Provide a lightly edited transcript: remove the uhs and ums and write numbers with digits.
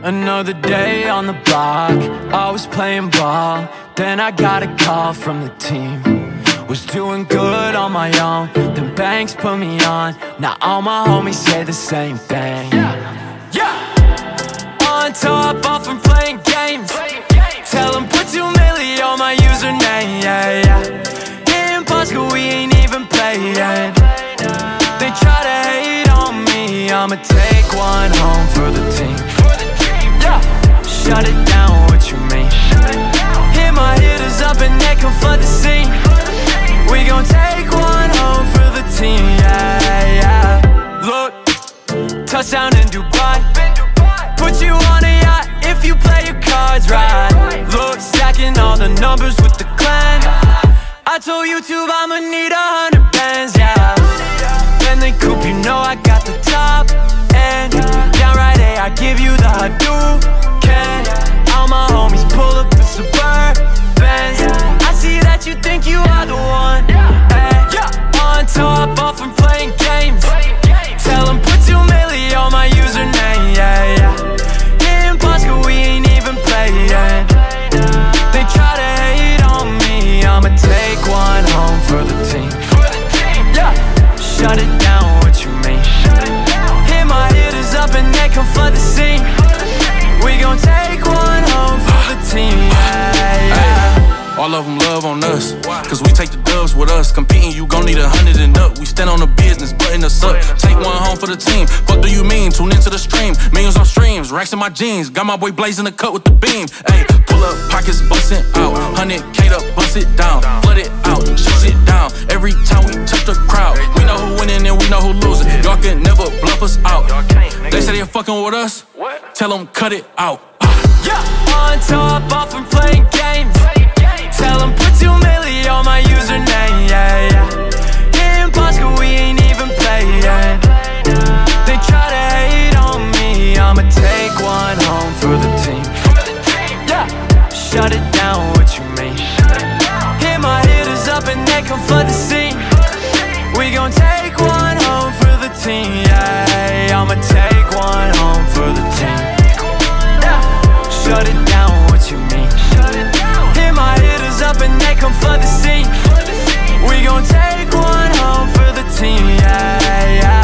Another day on the block, I was playing ball. Then I got a call from the team. Was doing good on my own, then banks put me on. Now all my homies say the same thing. On top, off and playing games. Tell them put 2 million on my username. In Pasco, we ain't even playing. They try to hate on me, I'ma take one home for the team. Shut it down, what you mean? Hit my hitters up and they come flood the scene. We gon' take one home for the team, Look, touchdown in Dubai. Put you on a yacht if you play your cards right. Look, stacking all the numbers with the clan. I told YouTube I'ma need 100 bands, Bentley coupe, you know I got the top end. Downright A, I give you the Hadouken. All my homies pull up in Suburbans. I see that you think you are the one. On top, off and playing games. Tell them put 2 million on my username. In Pasco, we ain't even playing. They try to hate on me, I'ma take one home for the team. Shut it down, what you mean? Hit my hitters up and they come flood the scene. We gon' take one home for the team, All of them love on us, cause we take the dubs with us. Competing, you gon' need 100 and up. We stand on the business, button us up. Take one home for the team. What do you mean? Tune into the stream. Millions on streams, racks in my jeans. Got my boy blazing the cut with the beam. Ayy, pull up, pockets bustin' out. 100K up, bust it down. Flood it out, shut it down. Every time we touch the crowd, we know who winning and we know who losing. Y'all can never bluff us out. They say they fucking with us, tell them cut it out. On top, off and playing games. Tell them put 2 million on my username. In Pasco, we ain't even playing. They try to hate on me, I'ma take one home for the team. Shut it down, what you mean? Hit my hitters up and they come flood the scene. We gon' take one home for the team. I'ma take one home for the team. Shut it down, what you mean? Hit my hitters up and they come flood the scene. We gon' take one home for the team,